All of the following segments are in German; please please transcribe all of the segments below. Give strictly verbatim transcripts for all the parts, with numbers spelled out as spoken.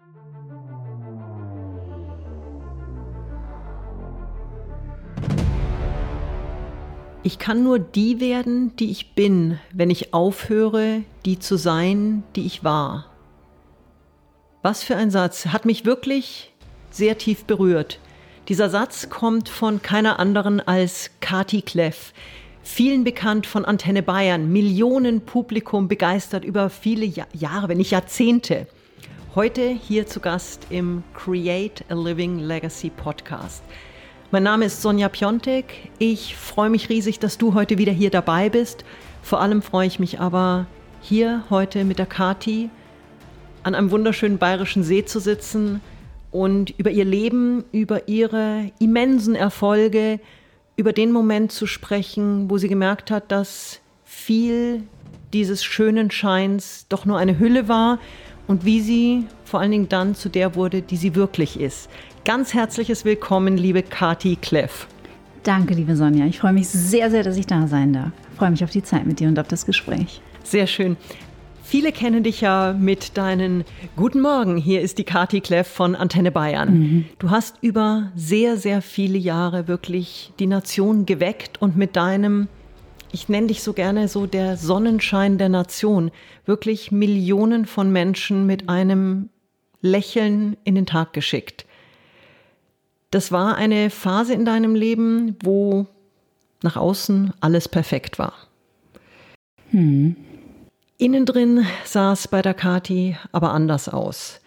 Ich kann nur die werden, die ich bin, wenn ich aufhöre, die zu sein, die ich war. Was für ein Satz, hat mich wirklich sehr tief berührt. Dieser Satz kommt von keiner anderen als Kati Kleff, vielen bekannt von Antenne Bayern, Millionen Publikum begeistert über viele Jahr, Jahre, wenn nicht Jahrzehnte. Heute hier zu Gast im Create a Living Legacy Podcast. Mein Name ist Sonja Piontek. Ich freue mich riesig, dass du heute wieder hier dabei bist. Vor allem freue ich mich aber, hier heute mit der Kati an einem wunderschönen bayerischen See zu sitzen und über ihr Leben, über ihre immensen Erfolge, über den Moment zu sprechen, wo sie gemerkt hat, dass viel dieses schönen Scheins doch nur eine Hülle war und wie sie vor allen Dingen dann zu der wurde, die sie wirklich ist. Ganz herzliches Willkommen, liebe Kati Kleff. Danke, liebe Sonja. Ich freue mich sehr, sehr, dass ich da sein darf. Ich freue mich auf die Zeit mit dir und auf das Gespräch. Sehr schön. Viele kennen dich ja mit deinen Guten Morgen, hier ist die Kati Kleff von Antenne Bayern. Mhm. Du hast über sehr, sehr viele Jahre wirklich die Nation geweckt und mit deinem, ich nenne dich so gerne so der Sonnenschein der Nation, wirklich Millionen von Menschen mit einem Lächeln in den Tag geschickt. Das war eine Phase in deinem Leben, wo nach außen alles perfekt war. Hm. Innen drin sah es bei der Kati aber anders aus.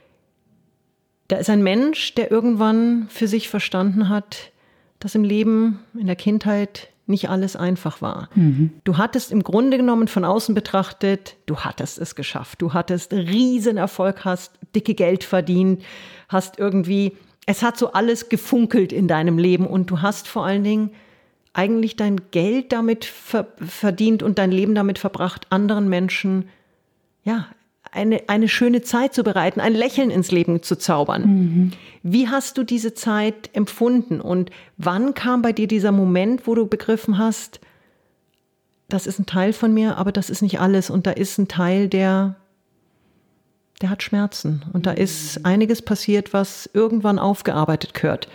Da ist ein Mensch, der irgendwann für sich verstanden hat, dass im Leben, in der Kindheit nicht alles einfach war. Mhm. Du hattest im Grunde genommen von außen betrachtet, du hattest es geschafft. Du hattest Riesenerfolg, hast dicke Geld verdient, hast irgendwie... Es hat so alles gefunkelt in deinem Leben und du hast vor allen Dingen eigentlich dein Geld damit ver- verdient und dein Leben damit verbracht, anderen Menschen ja, eine, eine schöne Zeit zu bereiten, ein Lächeln ins Leben zu zaubern. Mhm. Wie hast du diese Zeit empfunden und wann kam bei dir dieser Moment, wo du begriffen hast, das ist ein Teil von mir, aber das ist nicht alles und da ist ein Teil, der... der hat Schmerzen und da ist einiges passiert, was irgendwann aufgearbeitet gehört.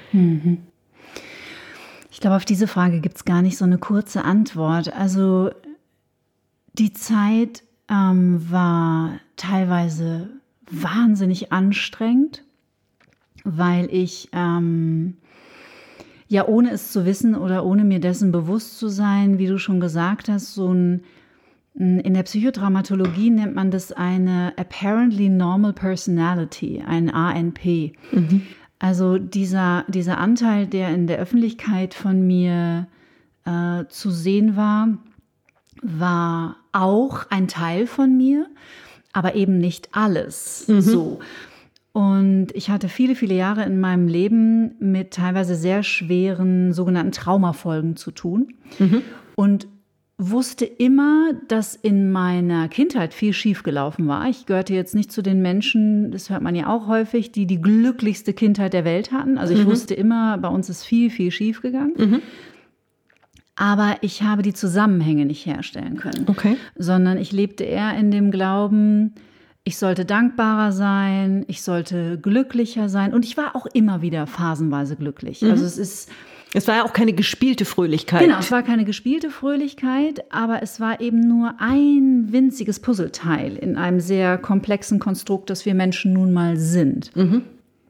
Ich glaube, auf diese Frage gibt es gar nicht so eine kurze Antwort. Also die Zeit ähm, war teilweise wahnsinnig anstrengend, weil ich ähm, ja ohne es zu wissen oder ohne mir dessen bewusst zu sein, wie du schon gesagt hast, so ein in der Psychodramatologie nennt man das eine Apparently Normal Personality, ein A N P. Mhm. Also dieser, dieser Anteil, der in der Öffentlichkeit von mir äh, zu sehen war, war auch ein Teil von mir, aber eben nicht alles. Mhm. So. Und ich hatte viele, viele Jahre in meinem Leben mit teilweise sehr schweren sogenannten Traumafolgen zu tun. Mhm. Und wusste immer, dass in meiner Kindheit viel schiefgelaufen war. Ich gehörte jetzt nicht zu den Menschen, das hört man ja auch häufig, die die glücklichste Kindheit der Welt hatten. Also ich mhm. wusste immer, bei uns ist viel, viel schiefgegangen. Mhm. Aber ich habe die Zusammenhänge nicht herstellen können. Okay. Sondern ich lebte eher in dem Glauben, ich sollte dankbarer sein, ich sollte glücklicher sein. Und ich war auch immer wieder phasenweise glücklich. Mhm. Also es ist... Es war ja auch keine gespielte Fröhlichkeit. Genau, es war keine gespielte Fröhlichkeit, aber es war eben nur ein winziges Puzzleteil in einem sehr komplexen Konstrukt, das wir Menschen nun mal sind. Mhm.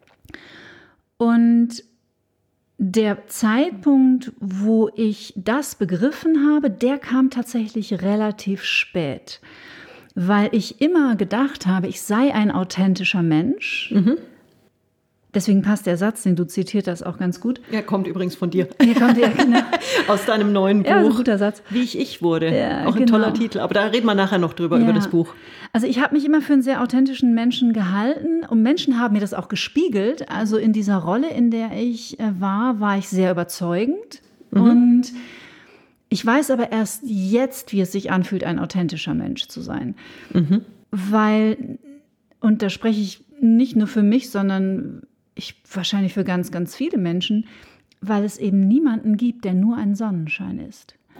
Und der Zeitpunkt, wo ich das begriffen habe, der kam tatsächlich relativ spät, weil ich immer gedacht habe, ich sei ein authentischer Mensch. Mhm. Deswegen passt der Satz, den du zitiert hast, auch ganz gut. Er kommt übrigens von dir. Er kommt ja, genau. Aus deinem neuen Buch. Ja, ein guter Satz. Wie ich ich wurde. Ja, auch ein genau. toller Titel. Aber da reden wir nachher noch drüber, ja. über das Buch. Also ich habe mich immer für einen sehr authentischen Menschen gehalten. Und Menschen haben mir das auch gespiegelt. Also in dieser Rolle, in der ich war, war ich sehr überzeugend. Mhm. Und ich weiß aber erst jetzt, wie es sich anfühlt, ein authentischer Mensch zu sein. Mhm. Weil, und da spreche ich nicht nur für mich, sondern... Ich, wahrscheinlich für ganz, ganz viele Menschen, weil es eben niemanden gibt, der nur ein Sonnenschein ist.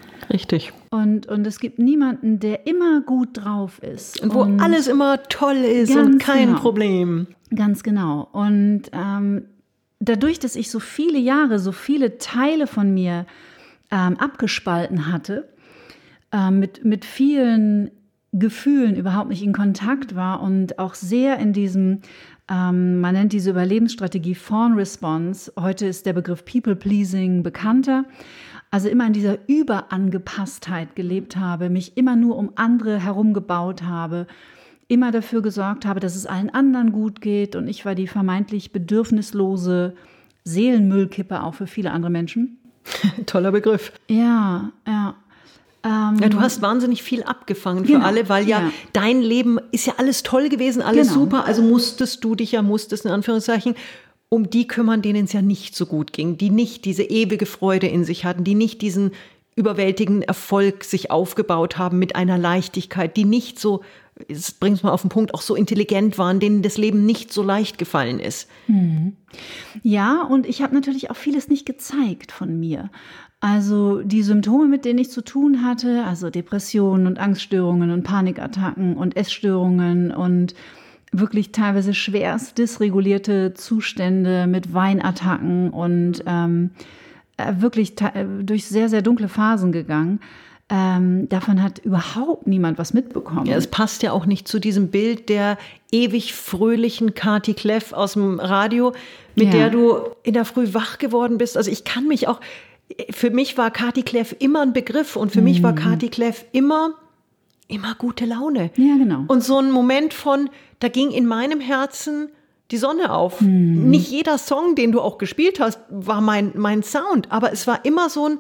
Richtig. Und, und es gibt niemanden, der immer gut drauf ist. Und wo und alles immer toll ist und kein genau. Problem. Ganz genau. Und ähm, dadurch, dass ich so viele Jahre, so viele Teile von mir ähm, abgespalten hatte, äh, mit, mit vielen Gefühlen überhaupt nicht in Kontakt war und auch sehr in diesem, ähm, man nennt diese Überlebensstrategie Fawn Response, heute ist der Begriff People-Pleasing bekannter, also immer in dieser Überangepasstheit gelebt habe, mich immer nur um andere herumgebaut habe, immer dafür gesorgt habe, dass es allen anderen gut geht und ich war die vermeintlich bedürfnislose Seelenmüllkippe auch für viele andere Menschen. Toller Begriff. Ja, ja. Ähm, ja, du hast wahnsinnig viel abgefangen genau, für alle, weil ja, ja dein Leben ist ja alles toll gewesen, alles genau. super, also musstest du dich ja, musstest in Anführungszeichen, um die kümmern, denen es ja nicht so gut ging, die nicht diese ewige Freude in sich hatten, die nicht diesen überwältigenden Erfolg sich aufgebaut haben mit einer Leichtigkeit, die nicht so, das bringt es mal auf den Punkt, auch so intelligent waren, denen das Leben nicht so leicht gefallen ist. Hm. Ja, und ich habe natürlich auch vieles nicht gezeigt von mir. Also die Symptome, mit denen ich zu tun hatte, also Depressionen und Angststörungen und Panikattacken und Essstörungen und wirklich teilweise schwerst dysregulierte Zustände mit Weinattacken und ähm, wirklich durch sehr, sehr dunkle Phasen gegangen. Ähm, davon hat überhaupt niemand was mitbekommen. Ja, es passt ja auch nicht zu diesem Bild der ewig fröhlichen Kati Kleff aus dem Radio, mit ja. der du in der Früh wach geworden bist. Also ich kann mich auch, für mich war Kati Kleff immer ein Begriff und für mhm. mich war Kati Kleff immer, immer gute Laune. Ja, genau. Und so ein Moment von, da ging in meinem Herzen die Sonne auf. Mhm. Nicht jeder Song, den du auch gespielt hast, war mein, mein Sound, aber es war immer so ein,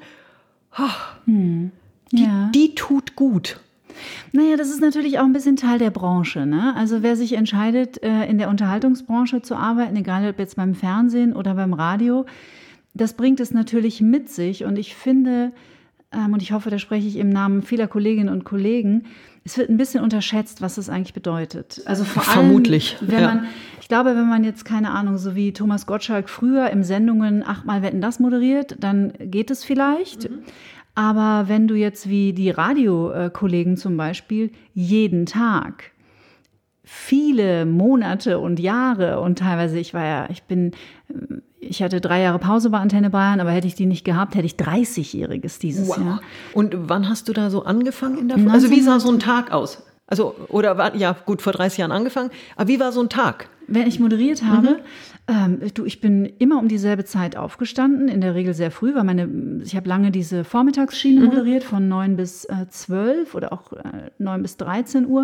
oh, mhm. Die, ja. die tut gut. Naja, das ist natürlich auch ein bisschen Teil der Branche, ne? Also wer sich entscheidet, in der Unterhaltungsbranche zu arbeiten, egal ob jetzt beim Fernsehen oder beim Radio, das bringt es natürlich mit sich. Und ich finde, und ich hoffe, da spreche ich im Namen vieler Kolleginnen und Kollegen, es wird ein bisschen unterschätzt, was das eigentlich bedeutet. Also vor allem, vermutlich, wenn ja. man, ich glaube, wenn man jetzt, keine Ahnung, so wie Thomas Gottschalk früher im Sendungen achtmal Wetten, das moderiert, dann geht es vielleicht. Mhm. Aber wenn du jetzt wie die Radiokollegen zum Beispiel jeden Tag viele Monate und Jahre und teilweise, ich war ja, ich bin, ich hatte drei Jahre Pause bei Antenne Bayern, aber hätte ich die nicht gehabt, hätte ich dreißigjähriges dieses wow. Jahr. Und wann hast du da so angefangen in der Früh? Also wie sah so ein Tag aus? Also, oder war, ja gut, vor dreißig Jahren angefangen, aber wie war so ein Tag? Wenn ich moderiert habe, mhm. ähm, du, ich bin immer um dieselbe Zeit aufgestanden, in der Regel sehr früh, weil meine, ich habe lange diese Vormittagsschiene mhm. moderiert, von neun bis zwölf oder auch äh, neun bis dreizehn Uhr.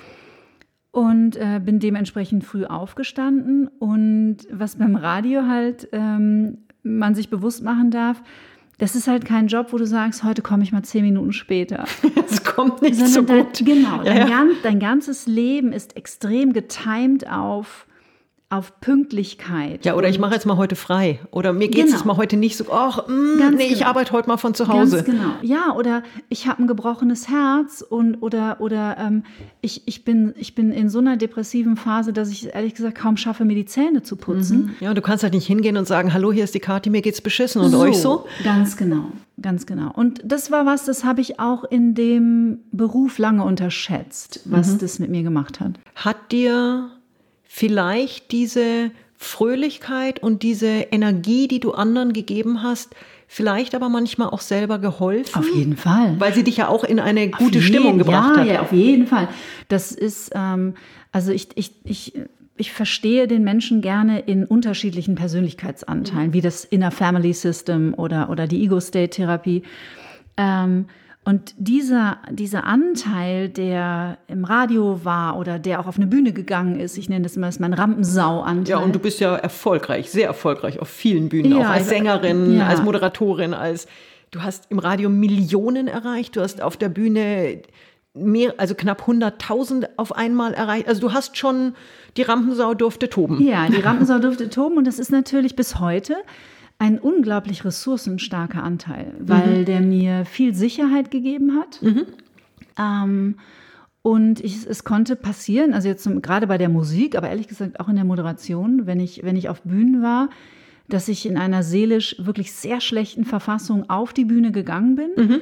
Und äh, bin dementsprechend früh aufgestanden. Und was beim Radio halt ähm, man sich bewusst machen darf, das ist halt kein Job, wo du sagst, heute komme ich mal zehn Minuten später. Es kommt nicht Sondern so dein, gut. Genau, ja, dein, ja. Gan, dein ganzes Leben ist extrem getimed auf, auf Pünktlichkeit. Ja, oder ich mache jetzt mal heute frei. Oder mir geht es Genau. jetzt mal heute nicht so, ach, mh, nee, ich genau. arbeite heute mal von zu Hause. Ganz genau. Ja, oder ich habe ein gebrochenes Herz und oder, oder ähm, ich, ich, bin, ich bin in so einer depressiven Phase, dass ich ehrlich gesagt kaum schaffe, mir die Zähne zu putzen. Mhm. Ja, du kannst halt nicht hingehen und sagen, hallo, hier ist die Kathi, mir geht's beschissen und so, euch so? Ganz genau, ganz genau. Und das war was, das habe ich auch in dem Beruf lange unterschätzt, was mhm. das mit mir gemacht hat. Hat dir vielleicht diese Fröhlichkeit und diese Energie, die du anderen gegeben hast, vielleicht aber manchmal auch selber geholfen? Auf jeden Fall. Weil sie dich ja auch in eine auf gute jeden, Stimmung gebracht ja, hat. Ja, auf jeden Fall. Das ist, ähm, also ich, ich, ich, ich verstehe den Menschen gerne in unterschiedlichen Persönlichkeitsanteilen, mhm. wie das Inner Family System oder, oder die Ego-State-Therapie. Ähm, Und dieser, dieser Anteil, der im Radio war oder der auch auf eine Bühne gegangen ist, ich nenne das immer, das ist mein Rampensau-Anteil. Ja, und du bist ja erfolgreich, sehr erfolgreich auf vielen Bühnen, ja, auch als Sängerin, ja. als Moderatorin, als du hast im Radio Millionen erreicht, du hast auf der Bühne mehr, also knapp hunderttausend auf einmal erreicht. Also du hast schon, die Rampensau durfte toben. Ja, die Rampensau durfte toben und das ist natürlich bis heute ein unglaublich ressourcenstarker Anteil, weil mhm. der mir viel Sicherheit gegeben hat. Mhm. Ähm, und ich, es konnte passieren, also jetzt zum, gerade bei der Musik, aber ehrlich gesagt auch in der Moderation, wenn ich, wenn ich auf Bühnen war, dass ich in einer seelisch wirklich sehr schlechten Verfassung auf die Bühne gegangen bin. Mhm.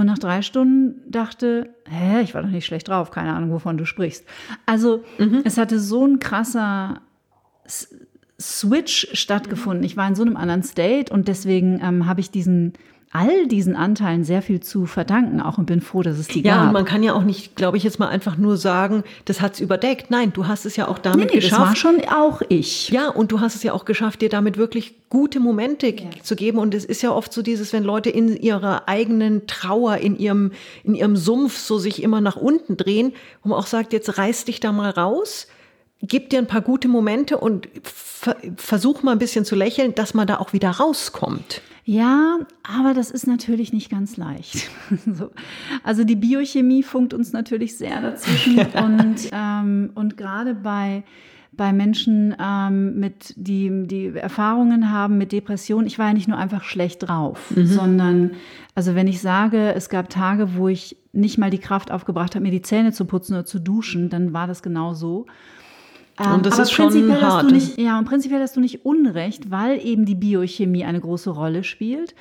und nach drei Stunden dachte, hä, ich war doch nicht schlecht drauf, keine Ahnung, wovon du sprichst. Also mhm. es hatte so ein krasser S- Switch stattgefunden. Ich war in so einem anderen State und deswegen ähm, habe ich diesen all diesen Anteilen sehr viel zu verdanken auch und bin froh, dass es die ja, gab. Ja, und man kann ja auch nicht, glaube ich, jetzt mal einfach nur sagen, das hat's überdeckt. Nein, du hast es ja auch damit nee, nee, geschafft. Das war schon auch ich. Ja, und du hast es ja auch geschafft, dir damit wirklich gute Momente ja. zu geben. Und es ist ja oft so dieses, wenn Leute in ihrer eigenen Trauer, in ihrem, in ihrem Sumpf so sich immer nach unten drehen, wo man auch sagt, jetzt reiß dich da mal raus, gib dir ein paar gute Momente und ver- versuch mal ein bisschen zu lächeln, dass man da auch wieder rauskommt. Ja, aber das ist natürlich nicht ganz leicht. so. Also die Biochemie funkt uns natürlich sehr dazwischen und, ähm, und gerade bei, bei Menschen, ähm, mit, die, die Erfahrungen haben mit Depressionen, ich war ja nicht nur einfach schlecht drauf, mhm. sondern, also wenn ich sage, es gab Tage, wo ich nicht mal die Kraft aufgebracht habe, mir die Zähne zu putzen oder zu duschen, dann war das genau so. Und das aber ist schon hart. Hast du nicht, ja, und prinzipiell hast du nicht Unrecht, weil eben die Biochemie eine große Rolle spielt.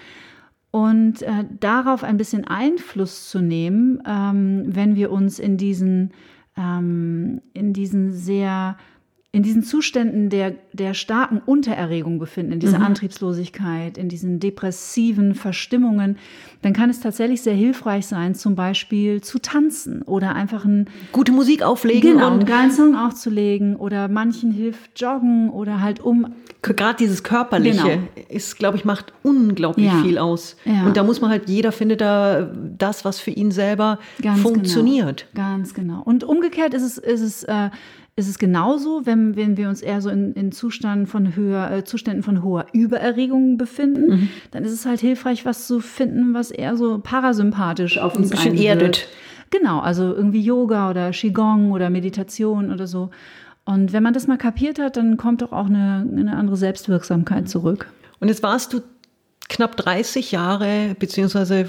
Und äh, darauf ein bisschen Einfluss zu nehmen, ähm, wenn wir uns in diesen, ähm, in diesen sehr, in diesen Zuständen der, der starken Untererregung befinden, in dieser mhm. Antriebslosigkeit, in diesen depressiven Verstimmungen, dann kann es tatsächlich sehr hilfreich sein, zum Beispiel zu tanzen oder einfach ein, gute Musik auflegen. Genau, und einen geilen Song aufzulegen oder manchen hilft Joggen oder halt um. Gerade dieses Körperliche genau. ist, glaube ich, macht unglaublich ja. viel aus. Ja. Und da muss man halt, jeder findet da das, was für ihn selber Ganz funktioniert. Genau. Ganz genau. Und umgekehrt ist es, ist es, äh, ist es genauso, wenn, wenn wir uns eher so in, in Zustand von höher, äh, Zuständen von hoher Übererregung befinden, mhm. dann ist es halt hilfreich, was zu finden, was eher so parasympathisch auf uns einwirkt. Ein bisschen erdet. Genau, also irgendwie Yoga oder Qigong oder Meditation oder so. Und wenn man das mal kapiert hat, dann kommt doch auch eine, eine andere Selbstwirksamkeit zurück. Und jetzt warst du knapp dreißig Jahre, beziehungsweise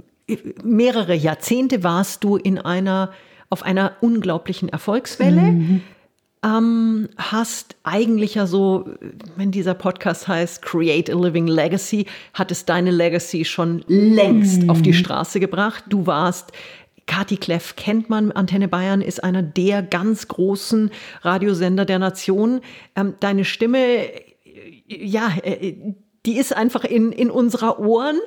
mehrere Jahrzehnte warst du in einer, auf einer unglaublichen Erfolgswelle. Mhm. Ähm, hast eigentlich ja so, wenn dieser Podcast heißt Create a Living Legacy, hat es deine Legacy schon längst mhm. auf die Straße gebracht. Du warst Kati Kleff kennt man, Antenne Bayern ist einer der ganz großen Radiosender der Nation. Ähm, deine Stimme, ja, die ist einfach in, in unserer Ohren.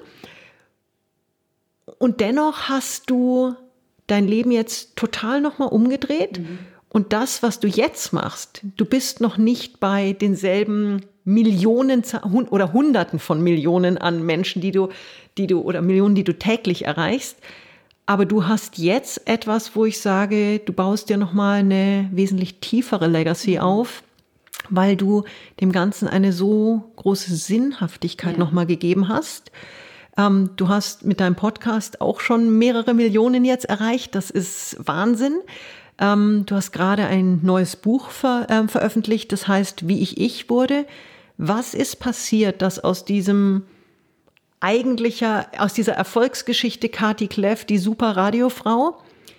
Und dennoch hast du dein Leben jetzt total nochmal umgedreht. Mhm. Und das, was du jetzt machst, du bist noch nicht bei denselben Millionen oder Hunderten von Millionen an Menschen, die du, die du oder Millionen, die du täglich erreichst. Aber du hast jetzt etwas, wo ich sage, du baust dir nochmal eine wesentlich tiefere Legacy auf, weil du dem Ganzen eine so große Sinnhaftigkeit ja. nochmal gegeben hast. Ähm, du hast mit deinem Podcast auch schon mehrere Millionen jetzt erreicht. Das ist Wahnsinn. Ähm, du hast gerade ein neues Buch ver- äh, veröffentlicht, das heißt, wie ich ich wurde. Was ist passiert, dass aus diesem eigentlicher, aus dieser Erfolgsgeschichte Kati Kleff, die super Radiofrau,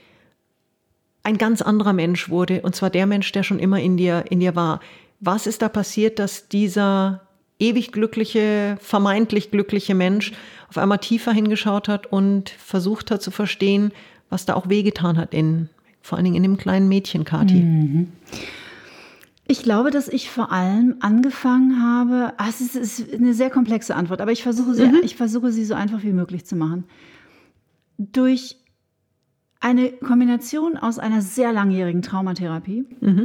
ein ganz anderer Mensch wurde, und zwar der Mensch, der schon immer in dir, in dir war. Was ist da passiert, dass dieser ewig glückliche, vermeintlich glückliche Mensch auf einmal tiefer hingeschaut hat und versucht hat zu verstehen, was da auch wehgetan hat, in, vor allen Dingen in dem kleinen Mädchen, Kati? Mhm. Ich glaube, dass ich vor allem angefangen habe, ach, es ist eine sehr komplexe Antwort, aber ich versuche sie, mhm. ich versuche sie so einfach wie möglich zu machen. Durch eine Kombination aus einer sehr langjährigen Traumatherapie mhm.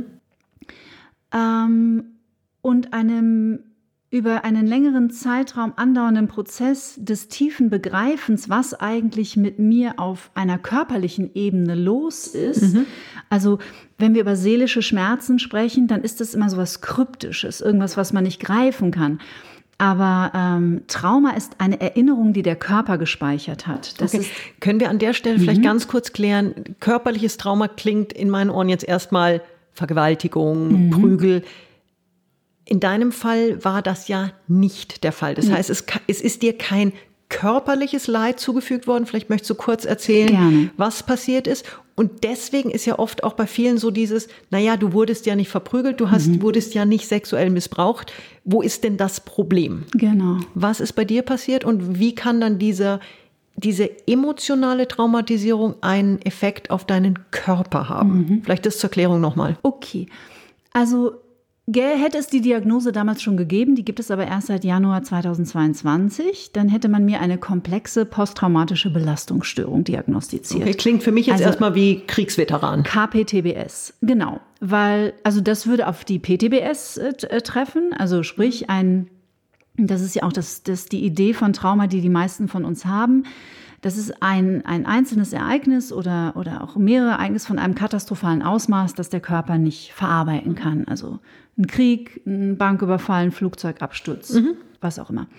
ähm, und einem über einen längeren Zeitraum andauernden Prozess des tiefen Begreifens, was eigentlich mit mir auf einer körperlichen Ebene los ist. Mhm. Also wenn wir über seelische Schmerzen sprechen, dann ist das immer so was Kryptisches, irgendwas, was man nicht greifen kann. Aber ähm, Trauma ist eine Erinnerung, die der Körper gespeichert hat. Das okay. ist, Können wir an der Stelle mhm. vielleicht ganz kurz klären, körperliches Trauma klingt in meinen Ohren jetzt erstmal Vergewaltigung, mhm. Prügel. In deinem Fall war das ja nicht der Fall. Das heißt, es, es ist dir kein körperliches Leid zugefügt worden. Vielleicht möchtest du kurz erzählen, Gerne. was passiert ist. Und deswegen ist ja oft auch bei vielen so dieses, naja, du wurdest ja nicht verprügelt, du hast, mhm. wurdest ja nicht sexuell missbraucht. Wo ist denn das Problem? Genau. Was ist bei dir passiert und wie kann dann dieser diese emotionale Traumatisierung einen Effekt auf deinen Körper haben. Mhm. Vielleicht das zur Klärung nochmal. Okay, also hätte es die Diagnose damals schon gegeben, die gibt es aber erst seit Januar zweitausendzweiundzwanzig, dann hätte man mir eine komplexe posttraumatische Belastungsstörung diagnostiziert. Okay, klingt für mich jetzt also erstmal wie Kriegsveteran. K P T B S, genau. Weil, also das würde auf die P T B S äh, treffen, also sprich ein, das ist ja auch das, das die Idee von Trauma, die die meisten von uns haben. Das ist ein, ein einzelnes Ereignis oder, oder auch mehrere Ereignisse von einem katastrophalen Ausmaß, das der Körper nicht verarbeiten kann. Also ein Krieg, ein Banküberfall, ein Flugzeugabsturz, mhm. was auch immer.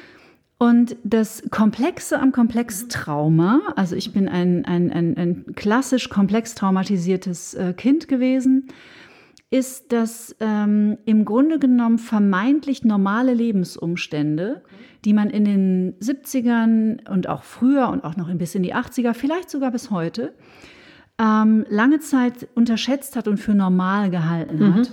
Und das Komplexe am Komplextrauma, also ich bin ein, ein, ein, ein klassisch komplex traumatisiertes äh, Kind gewesen, ist, dass ähm, im Grunde genommen vermeintlich normale Lebensumstände, die man in den siebzigern und auch früher und auch noch ein bisschen in die achtziger, vielleicht sogar bis heute, ähm, lange Zeit unterschätzt hat und für normal gehalten hat, mhm.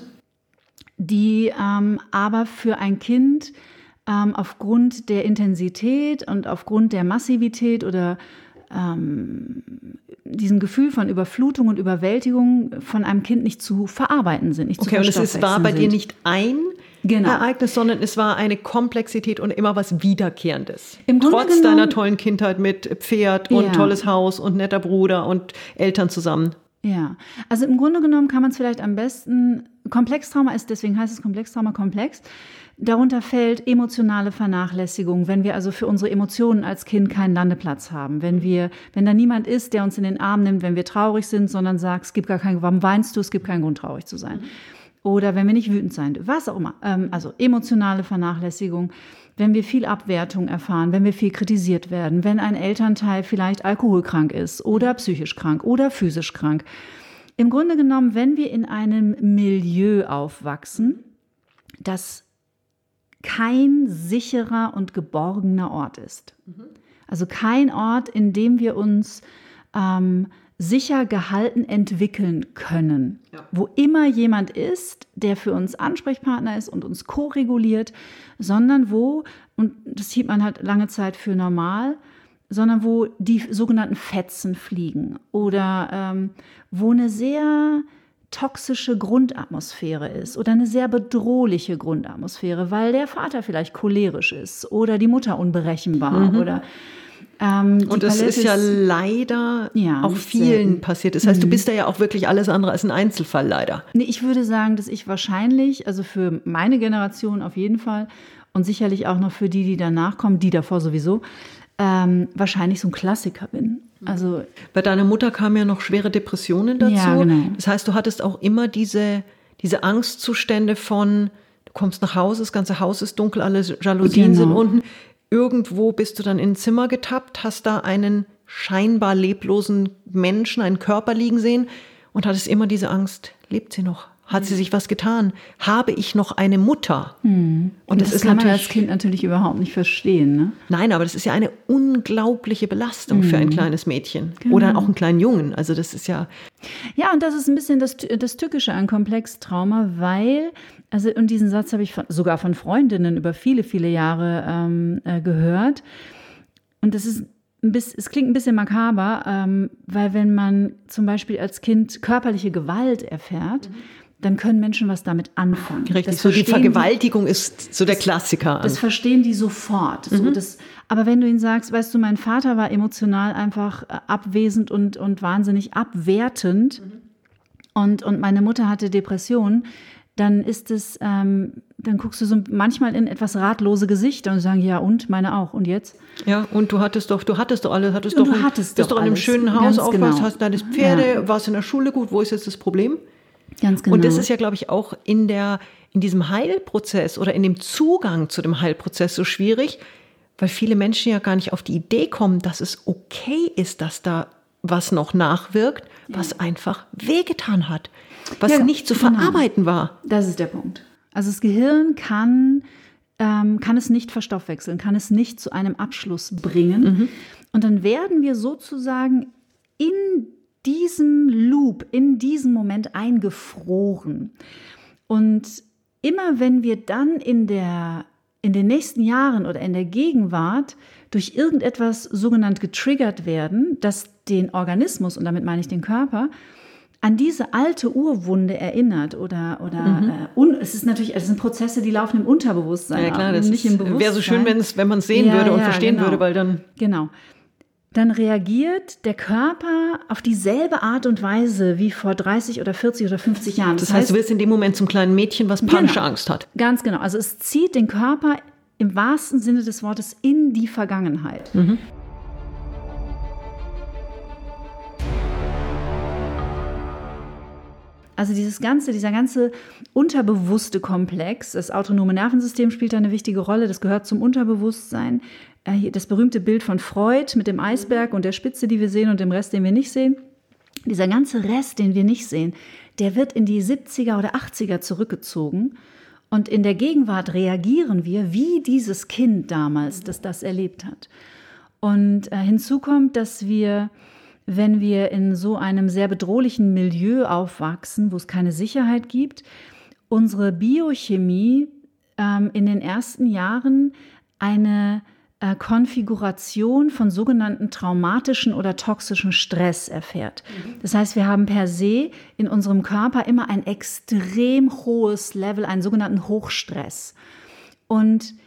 die ähm, aber für ein Kind ähm, aufgrund der Intensität und aufgrund der Massivität oder ähm, diesem Gefühl von Überflutung und Überwältigung von einem Kind nicht zu verarbeiten sind, nicht okay, zu verstoffwechseln sind. Okay, und es war bei sind. dir nicht ein genau. Ereignis, sondern es war eine Komplexität und immer was Wiederkehrendes. Im Grunde Trotz genommen, deiner tollen Kindheit mit Pferd und ja. tolles Haus und netter Bruder und Eltern zusammen. Ja, also im Grunde genommen kann man es vielleicht am besten, Komplextrauma ist, deswegen heißt es Komplextrauma komplex, darunter fällt emotionale Vernachlässigung, wenn wir also für unsere Emotionen als Kind keinen Landeplatz haben, wenn wir, wenn da niemand ist, der uns in den Arm nimmt, wenn wir traurig sind, sondern sagt, es gibt gar keinen, warum weinst du, es gibt keinen Grund, traurig zu sein. Oder wenn wir nicht wütend sein, was auch immer, also emotionale Vernachlässigung, wenn wir viel Abwertung erfahren, wenn wir viel kritisiert werden, wenn ein Elternteil vielleicht alkoholkrank ist oder psychisch krank oder physisch krank. Im Grunde genommen, wenn wir in einem Milieu aufwachsen, das kein sicherer und geborgener Ort ist. Also kein Ort, in dem wir uns ähm, sicher gehalten entwickeln können. Ja. Wo immer jemand ist, der für uns Ansprechpartner ist und uns ko-reguliert, sondern wo, und das hielt man halt lange Zeit für normal, sondern wo die sogenannten Fetzen fliegen oder ähm, wo eine sehr toxische Grundatmosphäre ist oder eine sehr bedrohliche Grundatmosphäre, weil der Vater vielleicht cholerisch ist oder die Mutter unberechenbar mhm. oder ähm, und das ist ja leider ja, auch vielen selten. passiert. Das heißt, du bist da ja auch wirklich alles andere als ein Einzelfall leider. Nee, ich würde sagen, dass ich wahrscheinlich, also für meine Generation auf jeden Fall und sicherlich auch noch für die, die danach kommen, die davor sowieso, ähm, wahrscheinlich so ein Klassiker bin. Also bei deiner Mutter kamen ja noch schwere Depressionen dazu. Ja, genau. Das heißt, du hattest auch immer diese, diese Angstzustände von, du kommst nach Hause, das ganze Haus ist dunkel, alle Jalousien genau. sind unten. Irgendwo bist du dann in ein Zimmer getappt, hast da einen scheinbar leblosen Menschen, einen Körper liegen sehen und hattest immer diese Angst, lebt sie noch? Hat sie sich was getan? Habe ich noch eine Mutter? Hm. Und das, das ist kann man als Kind natürlich überhaupt nicht verstehen. Ne? Nein, aber das ist ja eine unglaubliche Belastung hm. für ein kleines Mädchen genau. oder auch einen kleinen Jungen. Also das ist ja... Ja, und das ist ein bisschen das, das Tückische an Komplextrauma, weil, also und diesen Satz habe ich von, sogar von Freundinnen über viele, viele Jahre ähm, äh, gehört. Und das ist ein bisschen, es klingt ein bisschen makaber, ähm, weil wenn man zum Beispiel als Kind körperliche Gewalt erfährt, mhm. dann können Menschen was damit anfangen. Richtig, so die Vergewaltigung die, ist so der Klassiker. Das verstehen die sofort. Mhm. So, das, aber wenn du ihnen sagst, weißt du, mein Vater war emotional einfach abwesend und, und wahnsinnig abwertend mhm. und, und meine Mutter hatte Depressionen, dann ist es, ähm, dann guckst du so manchmal in etwas ratlose Gesichter und sagen, ja und, meine auch, und jetzt? Ja, und du hattest doch, du hattest doch alles, hattest doch, du hattest bist doch doch in einem schönen Haus aufgewachsen, genau. hast deine Pferde, ja. warst in der Schule gut, wo ist jetzt das Problem? Ganz genau. Und das ist ja, glaube ich, auch in der, in diesem Heilprozess oder in dem Zugang zu dem Heilprozess so schwierig, weil viele Menschen ja gar nicht auf die Idee kommen, dass es okay ist, dass da was noch nachwirkt, was ja. einfach wehgetan hat, was ja, nicht zu genau. verarbeiten war. Das ist der Punkt. Also das Gehirn kann, ähm, kann es nicht verstoffwechseln, kann es nicht zu einem Abschluss bringen. Mhm. Und dann werden wir sozusagen in diesem Loop, in diesem Moment eingefroren. Und immer wenn wir dann in der, in den nächsten Jahren oder in der Gegenwart durch irgendetwas sogenannt getriggert werden, das den Organismus, und damit meine ich den Körper, an diese alte Urwunde erinnert oder, oder mhm. äh, un, es ist natürlich, es sind Prozesse, die laufen im Unterbewusstsein, ja, klar, ab, das nicht im Bewusstsein. Wäre so schön, wenn man es sehen ja, würde und ja, verstehen genau. würde, weil dann... Genau. Dann reagiert der Körper auf dieselbe Art und Weise wie vor dreißig oder vierzig oder fünfzig Jahren. Das, das heißt, heißt, du wirst in dem Moment zum kleinen Mädchen, was panische genau, Angst hat. Ganz genau. Also es zieht den Körper im wahrsten Sinne des Wortes in die Vergangenheit. Mhm. Also dieses ganze, dieser ganze unterbewusste Komplex, das autonome Nervensystem spielt da eine wichtige Rolle, das gehört zum Unterbewusstsein. Das berühmte Bild von Freud mit dem Eisberg und der Spitze, die wir sehen, und dem Rest, den wir nicht sehen. Dieser ganze Rest, den wir nicht sehen, der wird in die siebziger oder achtziger zurückgezogen. Und in der Gegenwart reagieren wir wie dieses Kind damals, das das erlebt hat. Und äh, hinzu kommt, dass wir, wenn wir in so einem sehr bedrohlichen Milieu aufwachsen, wo es keine Sicherheit gibt, unsere Biochemie ähm, in den ersten Jahren eine äh, Konfiguration von sogenannten traumatischen oder toxischen Stress erfährt. Das heißt, wir haben per se in unserem Körper immer ein extrem hohes Level, einen sogenannten Hochstress. Und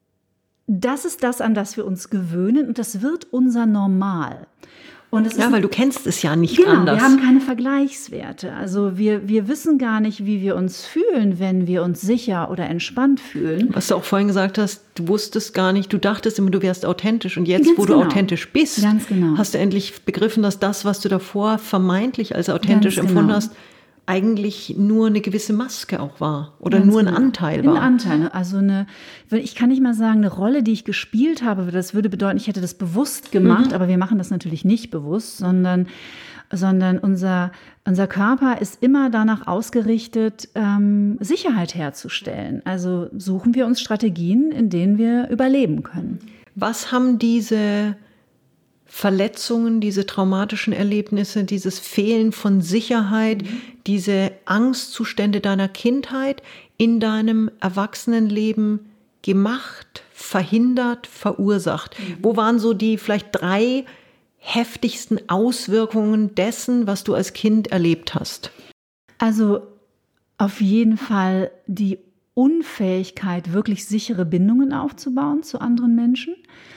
das ist das, an das wir uns gewöhnen, und das wird unser Normal. Und es ja, ist, weil du kennst es ja nicht genau, anders. Wir haben keine Vergleichswerte. Also wir, wir wissen gar nicht, wie wir uns fühlen, wenn wir uns sicher oder entspannt fühlen. Was du auch vorhin gesagt hast, du wusstest gar nicht, du dachtest immer, du wärst authentisch. Und jetzt, Ganz wo genau. du authentisch bist, Ganz genau. hast du endlich begriffen, dass das, was du davor vermeintlich als authentisch Ganz empfunden genau. hast, eigentlich nur eine gewisse Maske auch war oder Ganz nur ein genau. Anteil war. Ein Anteil, also eine, ich kann nicht mal sagen, eine Rolle, die ich gespielt habe, das würde bedeuten, ich hätte das bewusst gemacht, mhm. aber wir machen das natürlich nicht bewusst, sondern, sondern unser, unser Körper ist immer danach ausgerichtet, ähm, Sicherheit herzustellen. Also suchen wir uns Strategien, in denen wir überleben können. Was haben diese Verletzungen, diese traumatischen Erlebnisse, dieses Fehlen von Sicherheit, mhm. diese Angstzustände deiner Kindheit in deinem Erwachsenenleben gemacht, verhindert, verursacht? Mhm. Wo waren so die vielleicht drei heftigsten Auswirkungen dessen, was du als Kind erlebt hast? Also auf jeden Fall die Unfähigkeit, wirklich sichere Bindungen aufzubauen zu anderen Menschen.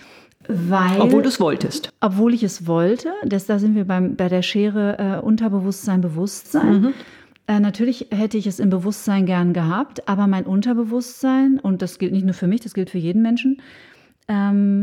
Weil, obwohl du es wolltest. Obwohl ich es wollte. Das, da sind wir beim, bei der Schere äh, Unterbewusstsein, Bewusstsein. Mhm. Äh, natürlich hätte ich es im Bewusstsein gern gehabt, aber mein Unterbewusstsein, und das gilt nicht nur für mich, das gilt für jeden Menschen, ähm,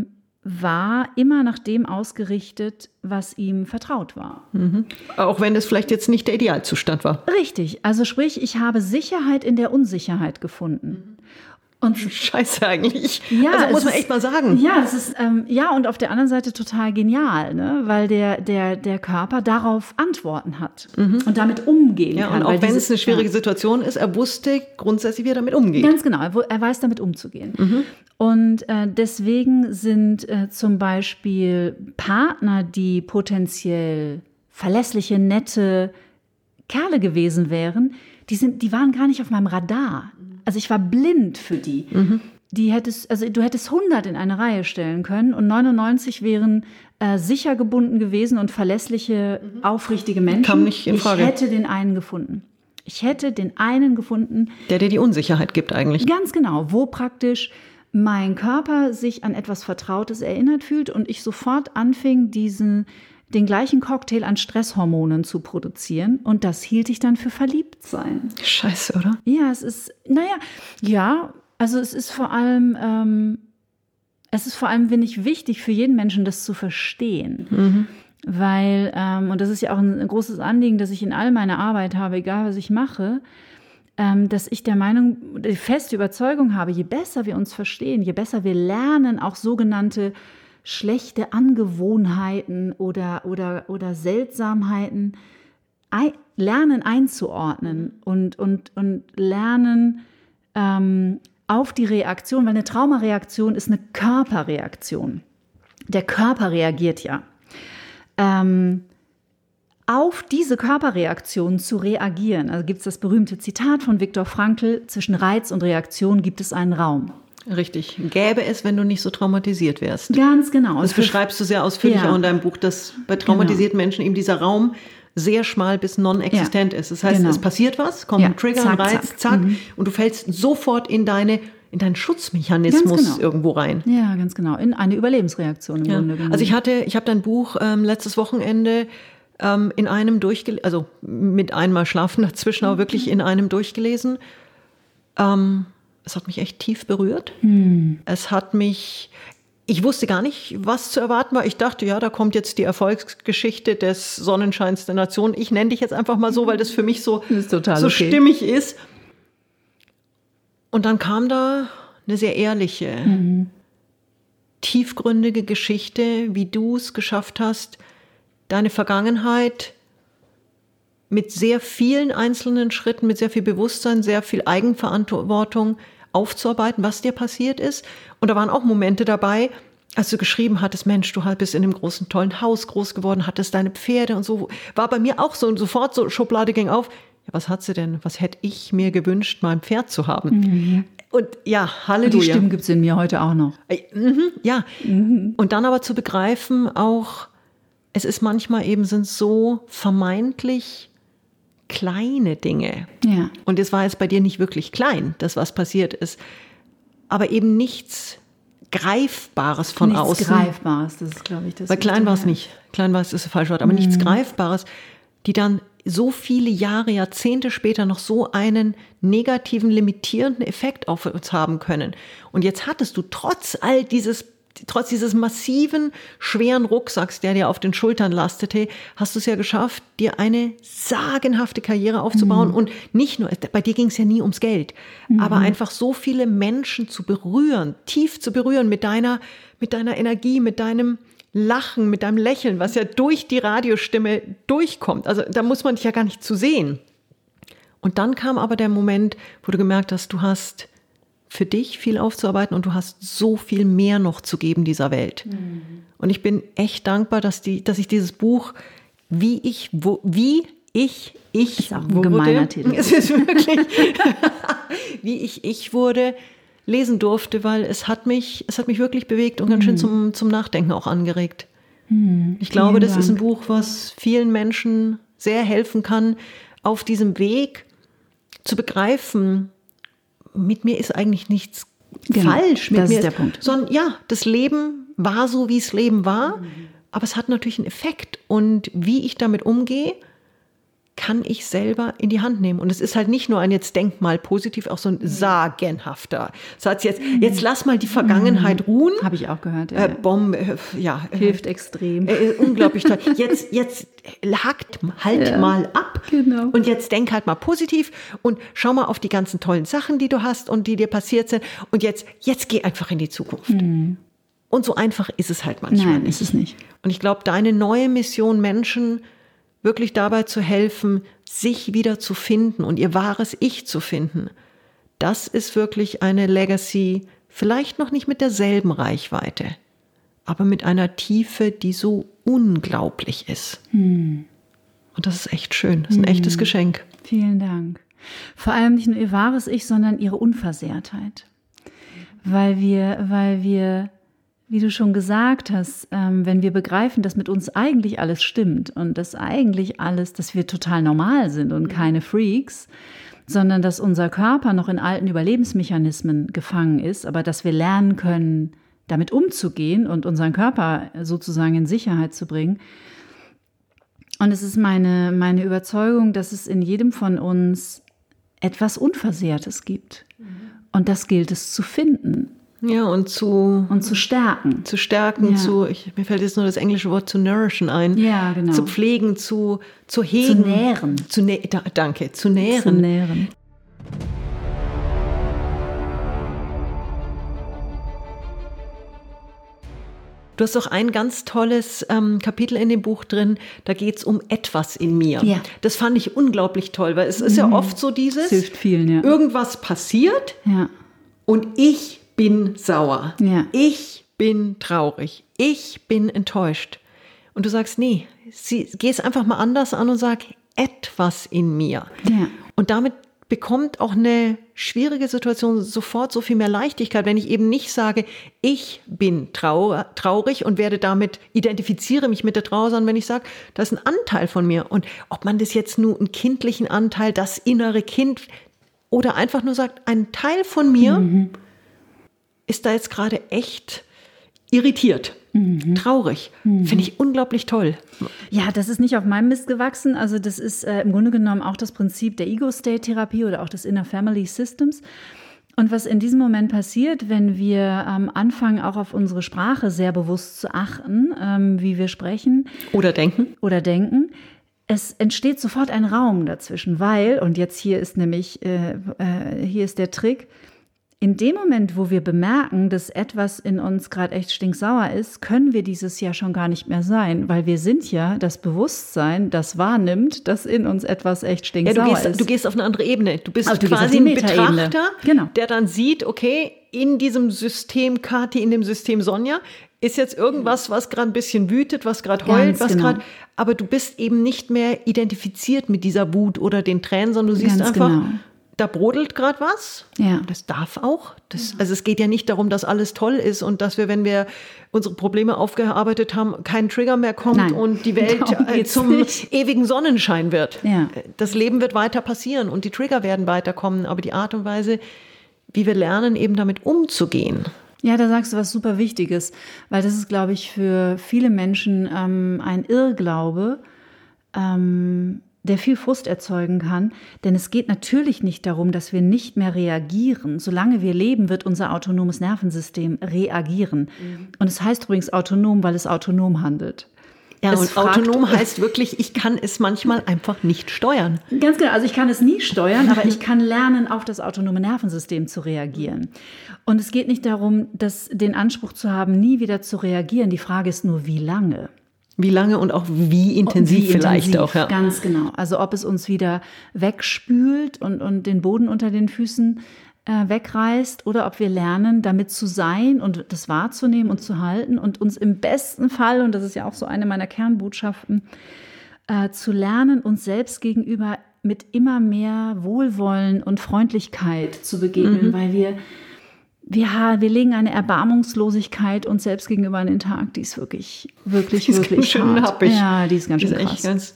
war immer nach dem ausgerichtet, was ihm vertraut war. Mhm. Auch wenn es vielleicht jetzt nicht der Idealzustand war. Richtig. Also sprich, ich habe Sicherheit in der Unsicherheit gefunden. Mhm. Und scheiße eigentlich. Ja, also muss man ist, echt mal sagen. Ja, das ist ähm, ja, und auf der anderen Seite total genial, ne? Weil der der der Körper darauf Antworten hat mhm. und damit umgehen ja, kann. Und auch wenn diese, es eine schwierige ja. Situation ist, er wusste grundsätzlich, wie er damit umgeht. Ganz genau, er, er weiß damit umzugehen. Mhm. Und äh, deswegen sind äh, zum Beispiel Partner, die potenziell verlässliche, nette Kerle gewesen wären, die sind, die waren gar nicht auf meinem Radar. Also ich war blind für die. Mhm. Die hättest, also du hättest hundert in eine Reihe stellen können und neunundneunzig wären äh, sicher gebunden gewesen und verlässliche, mhm. aufrichtige Menschen. Kam nicht in Frage. Ich hätte den einen gefunden. Ich hätte den einen gefunden. Der dir die Unsicherheit gibt eigentlich. Ganz genau, wo praktisch mein Körper sich an etwas Vertrautes erinnert fühlt und ich sofort anfing, diesen den gleichen Cocktail an Stresshormonen zu produzieren. Und das hielt ich dann für Verliebtsein. Scheiße, oder? Ja, es ist, naja, ja, also es ist vor allem, ähm, es ist vor allem, finde ich, wichtig für jeden Menschen, das zu verstehen. Mhm. Weil, ähm, und das ist ja auch ein, ein großes Anliegen, das ich in all meiner Arbeit habe, egal was ich mache, ähm, dass ich der Meinung, die feste Überzeugung habe, je besser wir uns verstehen, je besser wir lernen, auch sogenannte schlechte Angewohnheiten oder, oder, oder Seltsamheiten ein, lernen einzuordnen und, und, und lernen ähm, auf die Reaktion, weil eine Traumareaktion ist eine Körperreaktion. Der Körper reagiert ja. Ähm, auf diese Körperreaktion zu reagieren, also gibt es das berühmte Zitat von Viktor Frankl, zwischen Reiz und Reaktion gibt es einen Raum. Richtig. Gäbe es, wenn du nicht so traumatisiert wärst. Ganz genau. Das beschreibst du sehr ausführlich ja. auch in deinem Buch, dass bei traumatisierten genau. Menschen eben dieser Raum sehr schmal bis non-existent ja. ist. Das heißt, genau. es passiert was, kommt ja. ein Trigger, zack, ein Reiz, zack, zack mhm. und du fällst sofort in deine in deinen Schutzmechanismus genau. irgendwo rein. Ja, ganz genau. In eine Überlebensreaktion im ja. Grunde genommen. Also ich hatte, ich habe dein Buch ähm, letztes Wochenende ähm, in einem durchgelesen, also mit einmal Schlafen dazwischen, aber wirklich in einem durchgelesen. Ähm, es hat mich echt tief berührt. Hm. Es hat mich, ich wusste gar nicht, was zu erwarten war. Ich dachte, ja, da kommt jetzt die Erfolgsgeschichte des Sonnenscheins der Nation. Ich nenne dich jetzt einfach mal so, weil das für mich so, ist total so okay. stimmig ist. Und dann kam da eine sehr ehrliche, mhm. tiefgründige Geschichte, wie du es geschafft hast, deine Vergangenheit mit sehr vielen einzelnen Schritten, mit sehr viel Bewusstsein, sehr viel Eigenverantwortung aufzuarbeiten, was dir passiert ist. Und da waren auch Momente dabei, als du geschrieben hattest, Mensch, du bist in einem großen, tollen Haus groß geworden, hattest deine Pferde und so. War bei mir auch so und sofort so Schublade ging auf. Ja, was hat sie denn? Was hätte ich mir gewünscht, mein Pferd zu haben? Mhm. Und ja, Halleluja. Und die Stimmen gibt es in mir heute auch noch. Mhm, ja. Mhm. Und dann aber zu begreifen, auch, es ist manchmal eben, sind so vermeintlich kleine Dinge. Ja. Und es war jetzt bei dir nicht wirklich klein, das, was passiert ist. Aber eben nichts Greifbares von nichts außen. Nichts Greifbares, das ist, glaube ich, das. Weil klein war es nicht. Klein war es, ist das falsche Wort. Aber mhm. nichts Greifbares, die dann so viele Jahre, Jahrzehnte später noch so einen negativen, limitierenden Effekt auf uns haben können. Und jetzt hattest du trotz all dieses, trotz dieses massiven, schweren Rucksacks, der dir auf den Schultern lastete, hast du es ja geschafft, dir eine sagenhafte Karriere aufzubauen. Mhm. Und nicht nur, bei dir ging es ja nie ums Geld, mhm. aber einfach so viele Menschen zu berühren, tief zu berühren mit deiner, mit deiner Energie, mit deinem Lachen, mit deinem Lächeln, was ja durch die Radiostimme durchkommt. Also da muss man dich ja gar nicht zu sehen. Und dann kam aber der Moment, wo du gemerkt hast, du hast für dich viel aufzuarbeiten und du hast so viel mehr noch zu geben dieser Welt. Mhm. Und ich bin echt dankbar, dass, die, dass ich dieses Buch, wie ich, wo, wie ich, ich ist auch ein gemeiner Titel. Es ist wirklich, wie ich, ich wurde, lesen durfte, weil es hat mich, es hat mich wirklich bewegt und ganz schön zum, zum Nachdenken auch angeregt. Mhm. Ich glaube, das Dank. ist ein Buch, was vielen Menschen sehr helfen kann, auf diesem Weg zu begreifen, mit mir ist eigentlich nichts genau, falsch. Mit das mir ist der ist, Punkt. Sondern ja, das Leben war so, wie es Leben war, mhm. aber es hat natürlich einen Effekt. Und wie ich damit umgehe, kann ich selber in die Hand nehmen. Und es ist halt nicht nur ein jetzt denk mal positiv, auch so ein sagenhafter Satz. Jetzt, jetzt lass mal die Vergangenheit ruhen. Habe ich auch gehört. Ja. Äh, Bombe, äh, ja. Hilft äh, extrem. Äh, unglaublich toll. Jetzt, jetzt hakt halt ja. mal ab. Genau. Und jetzt denk halt mal positiv und schau mal auf die ganzen tollen Sachen, die du hast und die dir passiert sind. Und jetzt, jetzt geh einfach in die Zukunft. Mhm. Und so einfach ist es halt manchmal Nein, nicht. ist es nicht. Und ich glaube, deine neue Mission, Menschen wirklich dabei zu helfen, sich wieder zu finden und ihr wahres Ich zu finden, das ist wirklich eine Legacy, vielleicht noch nicht mit derselben Reichweite, aber mit einer Tiefe, die so unglaublich ist. Hm. Und das ist echt schön, das ist ein hm. echtes Geschenk. Vielen Dank. Vor allem nicht nur ihr wahres Ich, sondern ihre Unversehrtheit. Weil wir, weil wir wie du schon gesagt hast, ähm, wenn wir begreifen, dass mit uns eigentlich alles stimmt und dass eigentlich alles, dass wir total normal sind und keine Freaks, sondern dass unser Körper noch in alten Überlebensmechanismen gefangen ist, aber dass wir lernen können, damit umzugehen und unseren Körper sozusagen in Sicherheit zu bringen. Und es ist meine, meine Überzeugung, dass es in jedem von uns etwas Unversehrtes gibt. Und das gilt es zu finden. Ja, und zu... Und zu stärken. Zu stärken, ja. zu... Ich, mir fällt jetzt nur das englische Wort zu nourishen ein. Ja, genau. Zu pflegen, zu, zu hegen. Zu nähren. Zu nä- da, danke, zu nähren. Zu nähren. Du hast auch ein ganz tolles ähm, Kapitel in dem Buch drin, da geht es um etwas in mir. Ja. Das fand ich unglaublich toll, weil es ist mhm. ja oft so dieses... Das hilft vielen, ja. Irgendwas passiert ja. und ich bin sauer. Ja. Ich bin traurig. Ich bin enttäuscht. Und du sagst, nee, sie, geh es einfach mal anders an und sag, etwas in mir. Ja. Und damit bekommt auch eine schwierige Situation sofort so viel mehr Leichtigkeit, wenn ich eben nicht sage, ich bin trau- traurig und werde damit, identifiziere mich mit der Trauer, sondern wenn ich sage, das ist ein Anteil von mir. Und ob man das jetzt nur einen kindlichen Anteil, das innere Kind oder einfach nur sagt, ein Teil von mir mhm. ist da jetzt gerade echt irritiert. Mhm. Traurig. Mhm. Finde ich unglaublich toll. Ja, das ist nicht auf meinem Mist gewachsen. Also das ist äh, im Grunde genommen auch das Prinzip der Ego-State-Therapie oder auch des Inner Family Systems. Und was in diesem Moment passiert, wenn wir ähm, anfangen, auch auf unsere Sprache sehr bewusst zu achten, ähm, wie wir sprechen. Oder denken. Oder denken. Es entsteht sofort ein Raum dazwischen, weil, und jetzt hier ist nämlich, äh, äh, hier ist der Trick, in dem Moment, wo wir bemerken, dass etwas in uns gerade echt stinksauer ist, können wir dieses ja schon gar nicht mehr sein, weil wir sind ja das Bewusstsein, das wahrnimmt, dass in uns etwas echt stinksauer ja, du gehst, ist. Du gehst auf eine andere Ebene. Du bist also du quasi ein Betrachter, genau. der dann sieht, okay, in diesem System Kathi, in dem System Sonja, ist jetzt irgendwas, was gerade ein bisschen wütet, was gerade heult, was genau. gerade, aber du bist eben nicht mehr identifiziert mit dieser Wut oder den Tränen, sondern du siehst Ganz einfach, genau. da brodelt gerade was. Ja. Das darf auch. Das, also es geht ja nicht darum, dass alles toll ist und dass wir, wenn wir unsere Probleme aufgearbeitet haben, kein Trigger mehr kommt Nein. und die Welt äh, zum nicht. ewigen Sonnenschein wird. Ja. Das Leben wird weiter passieren und die Trigger werden weiterkommen, aber die Art und Weise, wie wir lernen, eben damit umzugehen. Ja, da sagst du was super Wichtiges, weil das ist, glaube ich, für viele Menschen ähm, ein Irrglaube, ähm, der viel Frust erzeugen kann. Denn es geht natürlich nicht darum, dass wir nicht mehr reagieren. Solange wir leben, wird unser autonomes Nervensystem reagieren. Mhm. Und es heißt übrigens autonom, weil es autonom handelt. Ja, es und fragt, autonom heißt wirklich, ich kann es manchmal einfach nicht steuern. Ganz genau, also ich kann es nie steuern, aber ich kann lernen, auf das autonome Nervensystem zu reagieren. Und es geht nicht darum, dass, den Anspruch zu haben, nie wieder zu reagieren. Die Frage ist nur, wie lange? Wie lange und auch wie intensiv, wie vielleicht intensiv, auch. Ja. Ganz genau. Also ob es uns wieder wegspült und, und den Boden unter den Füßen äh, wegreißt oder ob wir lernen, damit zu sein und das wahrzunehmen und zu halten und uns im besten Fall, und das ist ja auch so eine meiner Kernbotschaften, äh, zu lernen, uns selbst gegenüber mit immer mehr Wohlwollen und Freundlichkeit zu begegnen, mhm. weil wir Wir, wir legen eine Erbarmungslosigkeit uns selbst gegenüber an den Tag, die ist wirklich, wirklich, die ist wirklich ganz schön hart. happig. Ja, die ist ganz die schön ist krass. Ganz,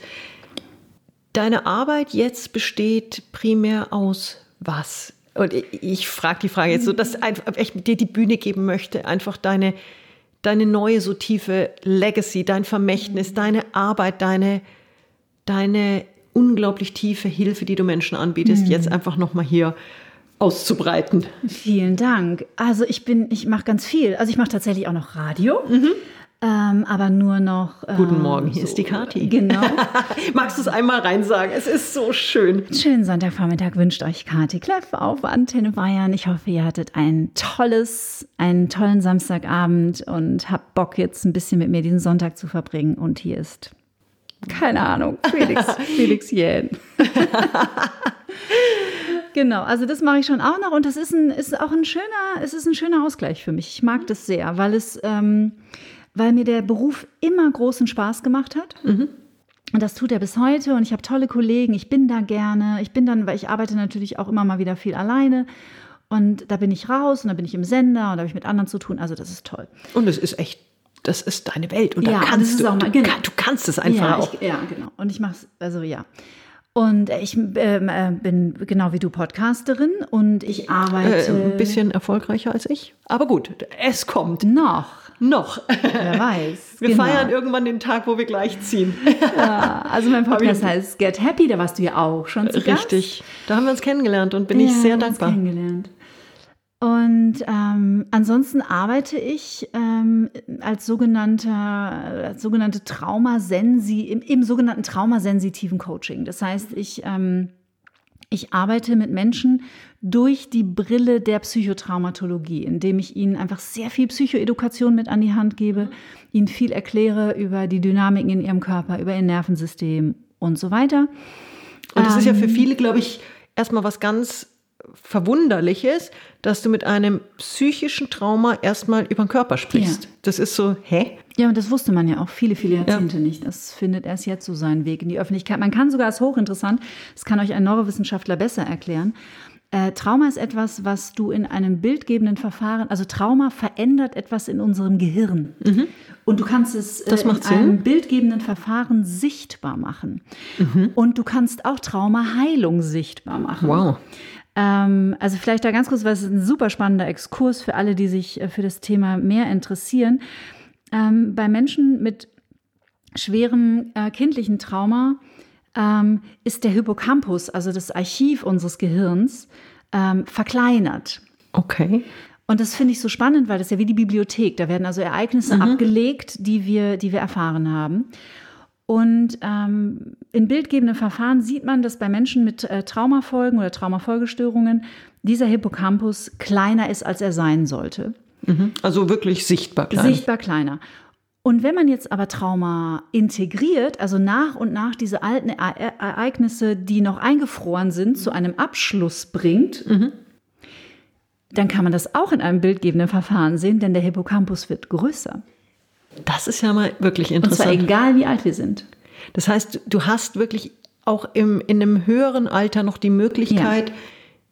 deine Arbeit jetzt besteht primär aus was? Und ich, ich frage die Frage jetzt so, dass ich dir die Bühne geben möchte, einfach deine, deine neue, so tiefe Legacy, dein Vermächtnis, deine Arbeit, deine, deine unglaublich tiefe Hilfe, die du Menschen anbietest, mhm. jetzt einfach nochmal hier auszubreiten. Vielen Dank. Also ich bin, ich mache ganz viel. Also ich mache tatsächlich auch noch Radio, mhm. ähm, aber nur noch. Ähm, Guten Morgen, hier so, ist die Kathi. Genau. Magst du es einmal reinsagen? Es ist so schön. Schönen Sonntagvormittag wünscht euch Kathi Kleff auf Antenne Bayern. Ich hoffe, ihr hattet ein tolles, einen tollen Samstagabend und habt Bock jetzt ein bisschen mit mir diesen Sonntag zu verbringen. Und hier ist, keine Ahnung, Felix, Felix Jähn. Genau, also das mache ich schon auch noch und das ist, ein, ist auch ein schöner, es ist ein schöner Ausgleich für mich. Ich mag das sehr, weil es, ähm, weil mir der Beruf immer großen Spaß gemacht hat. Mhm. Und das tut er bis heute und ich habe tolle Kollegen, ich bin da gerne. Ich bin dann, weil ich arbeite natürlich auch immer mal wieder viel alleine und da bin ich raus und da bin ich im Sender und da habe ich mit anderen zu tun, also das ist toll. Und es ist echt, das ist deine Welt und ja, da kannst du, auch mal, du, genau. kann, du kannst es einfach ja, auch. Ich, ja, genau. Und ich mache es, also ja. Und ich äh, bin genau wie du Podcasterin und ich arbeite... Äh, ein bisschen erfolgreicher als ich, aber gut, es kommt. Noch. Noch. Wer weiß. Wir genau. feiern irgendwann den Tag, wo wir gleich ziehen. Ja, also mein Podcast heißt Get Happy, da warst du ja auch schon zu Gast. Richtig, da haben wir uns kennengelernt und bin ja, ich sehr haben dankbar. Uns kennengelernt. Und ähm, ansonsten arbeite ich ähm, als, sogenannter, als sogenannte Traumasensi, im, im sogenannten traumasensitiven Coaching. Das heißt, ich, ähm, ich arbeite mit Menschen durch die Brille der Psychotraumatologie, indem ich ihnen einfach sehr viel Psychoedukation mit an die Hand gebe, ihnen viel erkläre über die Dynamiken in ihrem Körper, über ihr Nervensystem und so weiter. Und das ähm, ist ja für viele, glaube ich, erstmal was ganz Verwunderliches, dass du mit einem psychischen Trauma erstmal über den Körper sprichst. Ja. Das ist so, hä? Ja, und das wusste man ja auch viele, viele Jahrzehnte ja. nicht. Das findet erst jetzt so seinen Weg in die Öffentlichkeit. Man kann sogar, als hochinteressant, das kann euch ein Neurowissenschaftler besser erklären, Äh, Trauma ist etwas, was du in einem bildgebenden Verfahren, also Trauma verändert etwas in unserem Gehirn. Mhm. Und du kannst es äh, in Sinn. einem bildgebenden Verfahren sichtbar machen. Mhm. Und du kannst auch Traumaheilung sichtbar machen. Wow. Ähm, also vielleicht da ganz kurz, was ist ein super spannender Exkurs für alle, die sich äh, für das Thema mehr interessieren. Ähm, bei Menschen mit schwerem äh, kindlichen Trauma Ähm, ist der Hippocampus, also das Archiv unseres Gehirns, ähm, verkleinert. Okay. Und das finde ich so spannend, weil das ist ja wie die Bibliothek. Da werden also Ereignisse mhm. abgelegt, die wir, die wir erfahren haben. Und ähm, in bildgebenden Verfahren sieht man, dass bei Menschen mit äh, Traumafolgen oder Traumafolgestörungen dieser Hippocampus kleiner ist, als er sein sollte. Mhm. Also wirklich sichtbar kleiner. Sichtbar kleiner. Und wenn man jetzt aber Trauma integriert, also nach und nach diese alten e- Ereignisse, die noch eingefroren sind, zu einem Abschluss bringt, mhm. dann kann man das auch in einem bildgebenden Verfahren sehen, denn der Hippocampus wird größer. Das ist ja mal wirklich interessant. Und zwar egal, wie alt wir sind. Das heißt, du hast wirklich auch im, in einem höheren Alter noch die Möglichkeit, ja.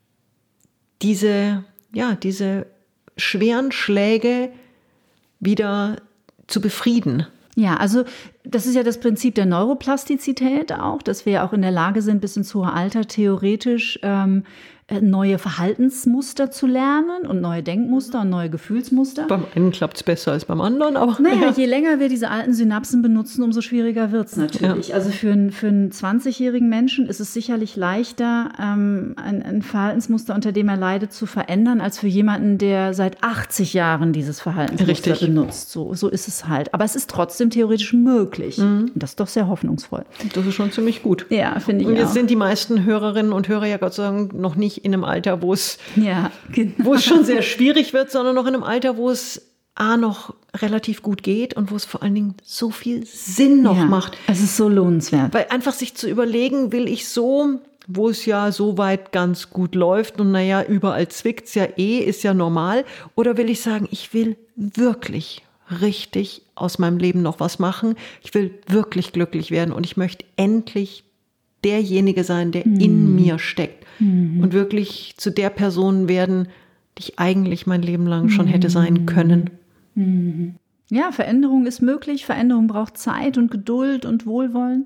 diese, ja, diese schweren Schläge wieder zu befrieden. Ja, also das ist ja das Prinzip der Neuroplastizität auch, dass wir ja auch in der Lage sind, bis ins hohe Alter theoretisch ähm, neue Verhaltensmuster zu lernen und neue Denkmuster und neue Gefühlsmuster. Beim einen klappt es besser als beim anderen, aber naja, ja. je länger wir diese alten Synapsen benutzen, umso schwieriger wird es natürlich. Ja. Also für, ein, für einen zwanzigjährigen Menschen ist es sicherlich leichter, ähm, ein, ein Verhaltensmuster, unter dem er leidet, zu verändern, als für jemanden, der seit achtzig Jahren dieses Verhaltensmuster Richtig. benutzt. So, so ist es halt. Aber es ist trotzdem theoretisch möglich. Mhm. Und das ist doch sehr hoffnungsvoll. Das ist schon ziemlich gut. Ja, finde ich auch. Und jetzt sind die meisten Hörerinnen und Hörer ja Gott sei Dank noch nicht in einem Alter, wo es, ja, genau. wo es schon sehr schwierig wird, sondern noch in einem Alter, wo es A, noch relativ gut geht und wo es vor allen Dingen so viel Sinn noch ja, macht. Es ist so lohnenswert. Weil einfach sich zu überlegen, will ich so, wo es ja soweit ganz gut läuft und naja, überall zwickt's ja eh, ist ja normal, oder will ich sagen, ich will wirklich richtig aus meinem Leben noch was machen, ich will wirklich glücklich werden und ich möchte endlich derjenige sein, der mhm. in mir steckt mhm. und wirklich zu der Person werden, die ich eigentlich mein Leben lang schon hätte sein können. Mhm. Ja, Veränderung ist möglich. Veränderung braucht Zeit und Geduld und Wohlwollen.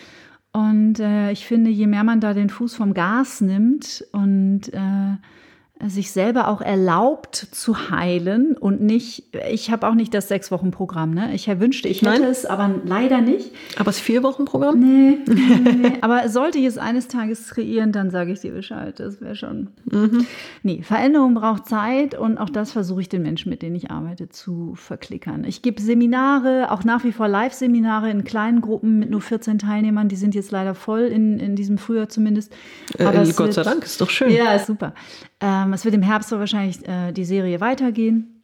Und äh, ich finde, je mehr man da den Fuß vom Gas nimmt und äh, sich selber auch erlaubt zu heilen und nicht, ich habe auch nicht das Sechs-Wochen-Programm, ne? Ich wünschte, ich hätte Nein. es, aber leider nicht. Aber das Vier-Wochen-Programm? Nee, nee, nee. Aber sollte ich es eines Tages kreieren, dann sage ich dir Bescheid. Das wäre schon. Mhm. Nee, Veränderung braucht Zeit und auch das versuche ich den Menschen, mit denen ich arbeite, zu verklickern. Ich gebe Seminare, auch nach wie vor Live-Seminare in kleinen Gruppen mit nur vierzehn Teilnehmern. Die sind jetzt leider voll, in, in diesem Frühjahr zumindest. Aber äh, Gott sei Dank, ist doch schön. Ja, ist super. Ähm, es wird im Herbst so wahrscheinlich äh, die Serie weitergehen.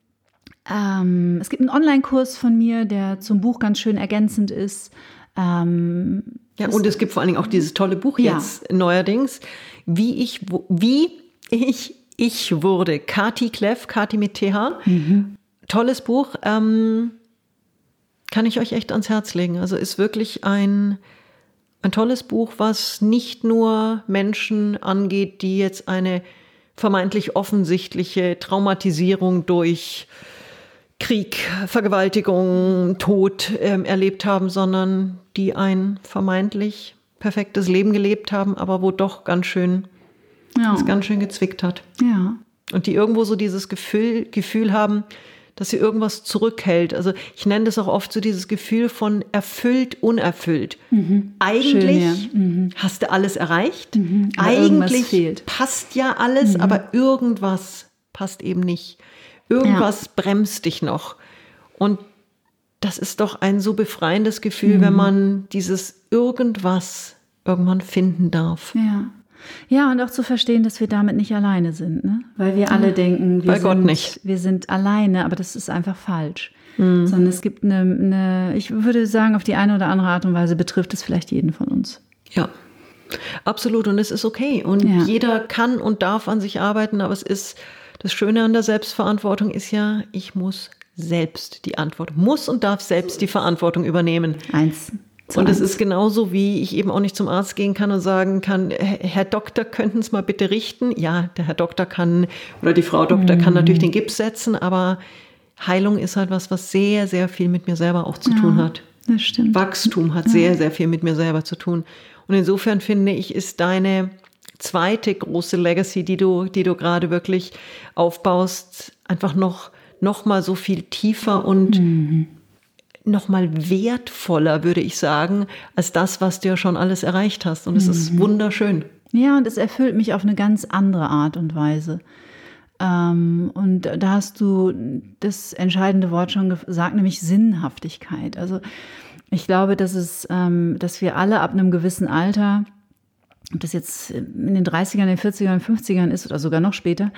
Ähm, es gibt einen Online-Kurs von mir, der zum Buch ganz schön ergänzend ist. Ähm, ja, und es gibt vor allen Dingen auch dieses tolle Buch jetzt ja. neuerdings, wie ich, wie ich, ich wurde. Kati Kleff, Kati mit T H. Mhm. Tolles Buch, ähm, kann ich euch echt ans Herz legen. Also ist wirklich ein, ein tolles Buch, was nicht nur Menschen angeht, die jetzt eine vermeintlich offensichtliche Traumatisierung durch Krieg, Vergewaltigung, Tod ähm, erlebt haben, sondern die ein vermeintlich perfektes Leben gelebt haben, aber wo doch ganz schön, ja. es ganz schön gezwickt hat. Ja. Und die irgendwo so dieses Gefühl, Gefühl haben, dass sie irgendwas zurückhält. Also ich nenne das auch oft so dieses Gefühl von erfüllt, unerfüllt. Mhm. Eigentlich Schön, ja. mhm. hast du alles erreicht. Mhm. Eigentlich passt ja alles, mhm. aber irgendwas passt eben nicht. Irgendwas ja. bremst dich noch. Und das ist doch ein so befreiendes Gefühl, mhm. wenn man dieses Irgendwas irgendwann finden darf. Ja. Ja, und auch zu verstehen, dass wir damit nicht alleine sind, ne? Weil wir alle denken, wir, Bei Gott sind, nicht. wir sind alleine, aber das ist einfach falsch. Mhm. Sondern es gibt eine, eine, ich würde sagen, auf die eine oder andere Art und Weise betrifft es vielleicht jeden von uns. Ja, absolut. Und es ist okay. Und ja. jeder kann und darf an sich arbeiten, aber es ist, das Schöne an der Selbstverantwortung ist ja, ich muss selbst die Antwort, muss und darf selbst die Verantwortung übernehmen. Eins. Und es ist genauso, wie ich eben auch nicht zum Arzt gehen kann und sagen kann, Herr Doktor, könnten Sie mal bitte richten? Ja, der Herr Doktor kann oder die Frau Doktor mhm. kann natürlich den Gips setzen, aber Heilung ist halt was, was sehr, sehr viel mit mir selber auch zu ja, tun hat. Das stimmt. Wachstum hat ja. sehr, sehr viel mit mir selber zu tun. Und insofern finde ich, ist deine zweite große Legacy, die du, die du gerade wirklich aufbaust, einfach noch, noch mal so viel tiefer und mhm. noch mal wertvoller, würde ich sagen, als das, was du ja schon alles erreicht hast. Und es mhm. ist wunderschön. Ja, und es erfüllt mich auf eine ganz andere Art und Weise. Ähm, und da hast du das entscheidende Wort schon gesagt, nämlich Sinnhaftigkeit. Also ich glaube, dass es, ähm, dass wir alle ab einem gewissen Alter, ob das jetzt in den dreißigern, in den vierzigern, in den fünfzigern ist oder sogar noch später,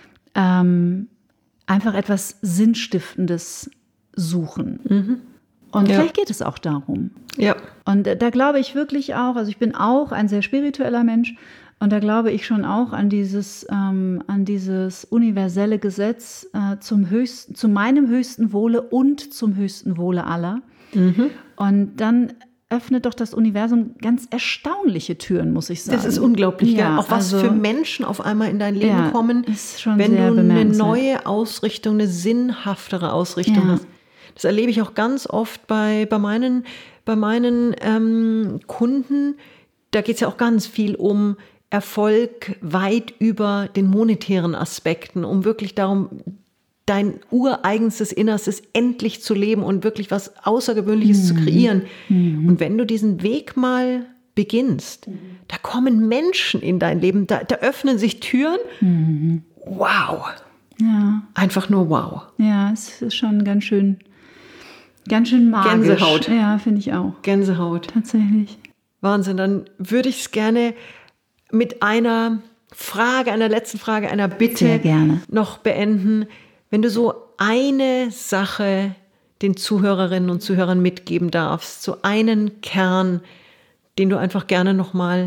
ähm, einfach etwas Sinnstiftendes suchen. Mhm. Und ja. vielleicht geht es auch darum. Ja. Und da glaube ich wirklich auch, also ich bin auch ein sehr spiritueller Mensch und da glaube ich schon auch an dieses, ähm, an dieses universelle Gesetz äh, zum höchsten, zu meinem höchsten Wohle und zum höchsten Wohle aller. Mhm. Und dann öffnet doch das Universum ganz erstaunliche Türen, muss ich sagen. Das ist unglaublich, ja, auch was also, für Menschen auf einmal in dein Leben ja, kommen, ist schon wenn sehr du eine bemerkenswert. neue Ausrichtung, eine sinnhaftere Ausrichtung ja. hast. Das erlebe ich auch ganz oft bei, bei meinen, bei meinen ähm, Kunden. Da geht es ja auch ganz viel um Erfolg weit über den monetären Aspekten, um wirklich darum, dein ureigenstes Innerstes endlich zu leben und wirklich was Außergewöhnliches mhm. zu kreieren. Mhm. Und wenn du diesen Weg mal beginnst, mhm. da kommen Menschen in dein Leben, da, da öffnen sich Türen. Mhm. Wow. Ja. Einfach nur wow. Ja, es ist schon ganz schön, ganz schön magisch. Gänsehaut. Ja, finde ich auch. Gänsehaut. Tatsächlich. Wahnsinn. Dann würde ich es gerne mit einer Frage, einer letzten Frage, einer Bitte Sehr gerne. noch beenden. Wenn du so eine Sache den Zuhörerinnen und Zuhörern mitgeben darfst, so einen Kern, den du einfach gerne nochmal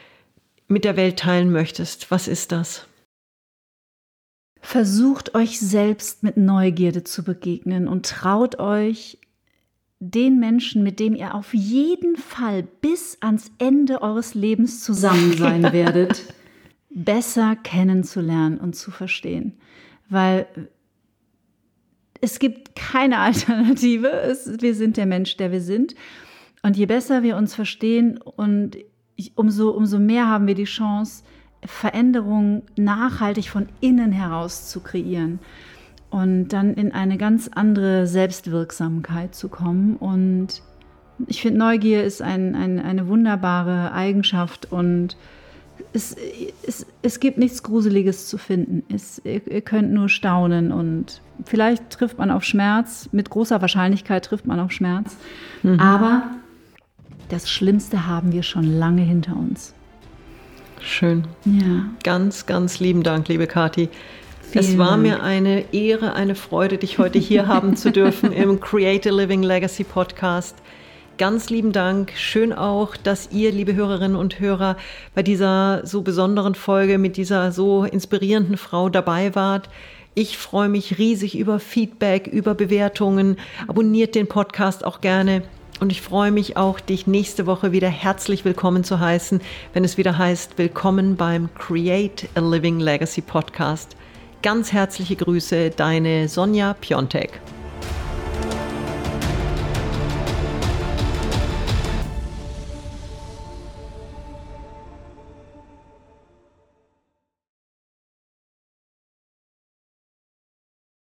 mit der Welt teilen möchtest, was ist das? Versucht euch selbst mit Neugierde zu begegnen und traut euch, den Menschen, mit dem ihr auf jeden Fall bis ans Ende eures Lebens zusammen sein werdet, besser kennenzulernen und zu verstehen. Weil es gibt keine Alternative. Es, wir sind der Mensch, der wir sind. Und je besser wir uns verstehen und umso, umso mehr haben wir die Chance, Veränderungen nachhaltig von innen heraus zu kreieren und dann in eine ganz andere Selbstwirksamkeit zu kommen. Und ich finde, Neugier ist ein, ein, eine wunderbare Eigenschaft und es, es, es gibt nichts Gruseliges zu finden. Es, ihr, ihr könnt nur staunen und vielleicht trifft man auf Schmerz. Mit großer Wahrscheinlichkeit trifft man auf Schmerz. Mhm. Aber das Schlimmste haben wir schon lange hinter uns. Schön. Ja. Ganz, ganz lieben Dank, liebe Kathi. Vielen es war Dank. mir eine Ehre, eine Freude, dich heute hier haben zu dürfen im Create a Living Legacy Podcast. Ganz lieben Dank. Schön auch, dass ihr, liebe Hörerinnen und Hörer, bei dieser so besonderen Folge mit dieser so inspirierenden Frau dabei wart. Ich freue mich riesig über Feedback, über Bewertungen. Abonniert den Podcast auch gerne. Und ich freue mich auch, dich nächste Woche wieder herzlich willkommen zu heißen, wenn es wieder heißt, willkommen beim Create a Living Legacy Podcast. Ganz herzliche Grüße, deine Sonja Piontek.